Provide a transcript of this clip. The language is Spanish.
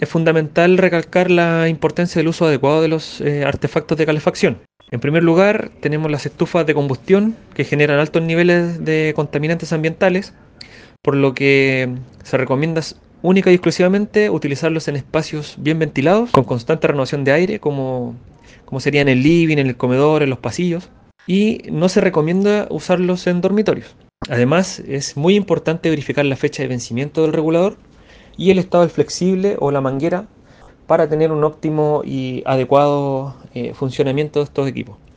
Es fundamental recalcar la importancia del uso adecuado de los artefactos de calefacción. En primer lugar, tenemos las estufas de combustión que generan altos niveles de contaminantes ambientales, por lo que se recomienda única y exclusivamente utilizarlos en espacios bien ventilados, con constante renovación de aire, como sería en el living, en el comedor, en los pasillos, y no se recomienda usarlos en dormitorios. Además, es muy importante verificar la fecha de vencimiento del regulador y el estado del flexible o la manguera para tener un óptimo y adecuado funcionamiento de estos equipos.